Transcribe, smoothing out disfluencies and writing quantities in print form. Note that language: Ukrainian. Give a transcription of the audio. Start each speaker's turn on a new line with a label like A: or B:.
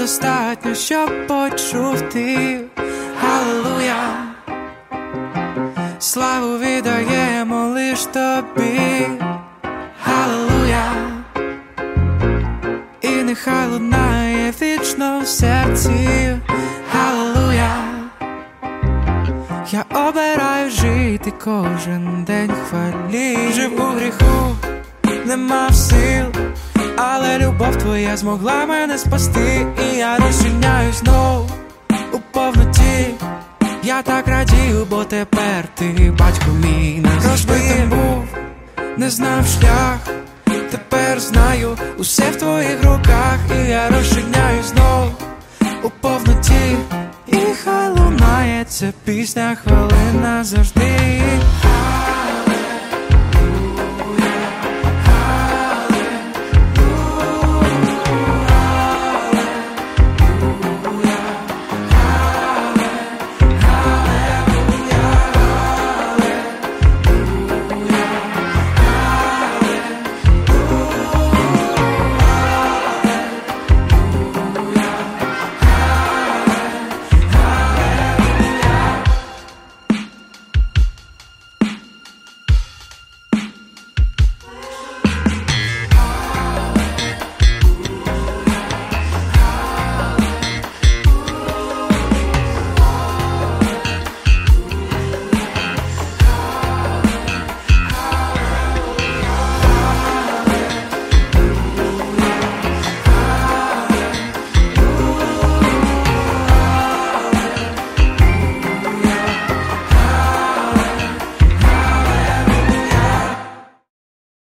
A: недостатньо, щоб почув ти. Алілуя, славу віддаємо лиш тобі. Алілуя, і нехай лунає вічно в серці. Алілуя, я обираю жити кожен день в хвалі. Жив у гріху, не мав сил, але любов твоя змогла мене спасти. І я розчиняюсь знов у повноті. Я так радію, бо тепер ти, батько мій, розбитим був, не знав шлях. Тепер знаю, усе в твоїх руках. І я розчиняюсь знов у повноті. І хай лунає ця пісня, хвилина завжди.